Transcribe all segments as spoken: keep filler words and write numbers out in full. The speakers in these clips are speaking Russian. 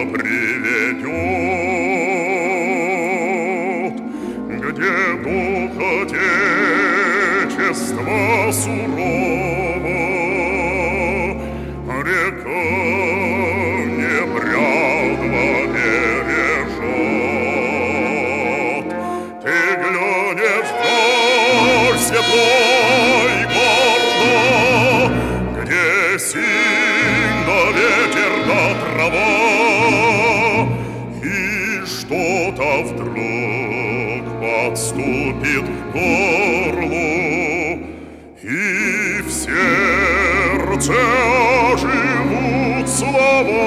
приведет, где дух Отечества сурово, река небрядно бережет. Ты глянешь вдаль светлой гордо, где синь да ветер да трава, и что-то вдруг подступит к горлу, и в сердце оживут слова.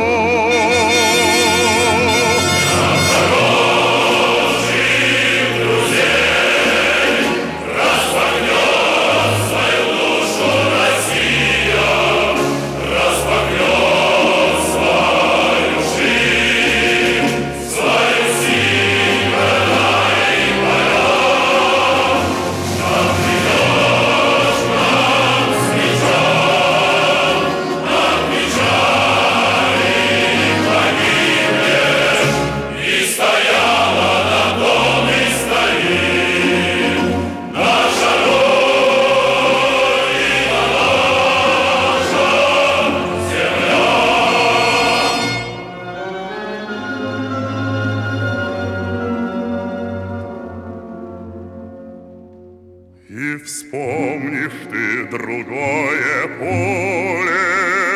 И вспомнишь ты другое поле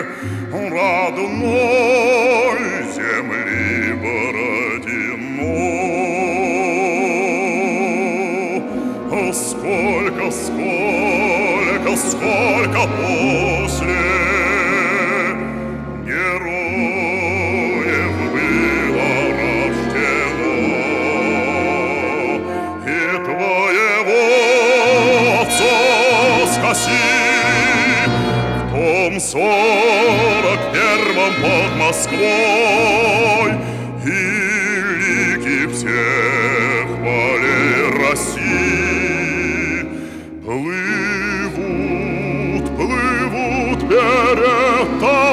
родной земли Бородино. Сколько, сколько, сколько после героев было рождено, и твоего скоси в том сорок первом под Москвой, и лики всех полей России плывут, плывут перед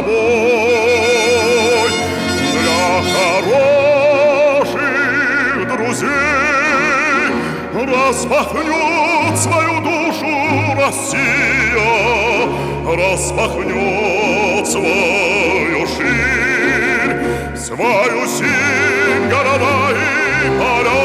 тобой. Для хороших друзей распахнет свою душу Россия, распахнет свою ширь, свою синь города и поля.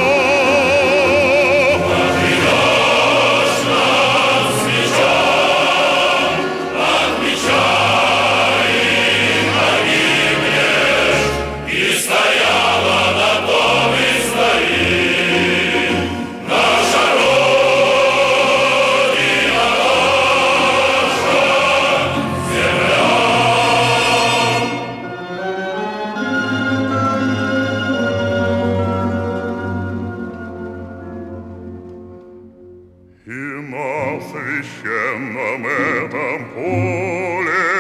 Отведешь нас свечам от меча и погибнешь, и стояла на том и стоит наша Родина, наша земля. И на священном этом поле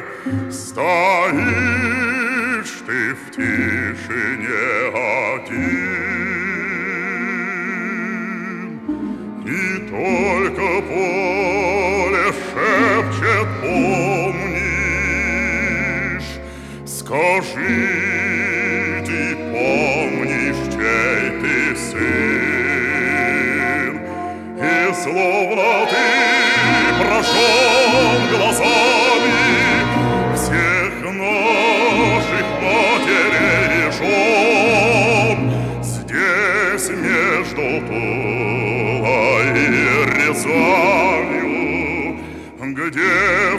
стоишь ты в тишине один, и только поле шепчет, помнишь, скажи, ты помнишь, чей ты сын, и словно ты прошел глазами всех наших матерей и жен здесь между Тулой и Рязанью, где в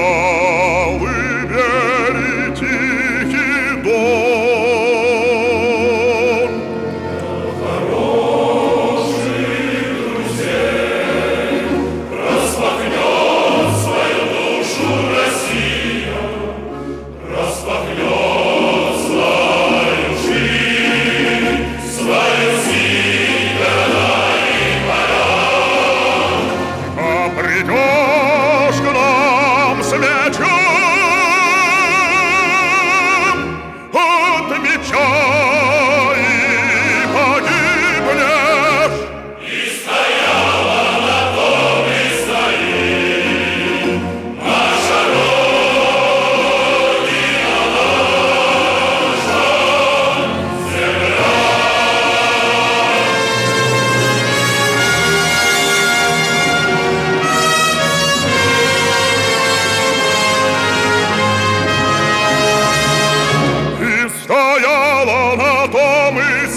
колыбели тихий дом. Придешь к нам с мечом, от меча и погибнешь. И стояла на том и стоит наша Родина, наша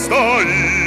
стоит.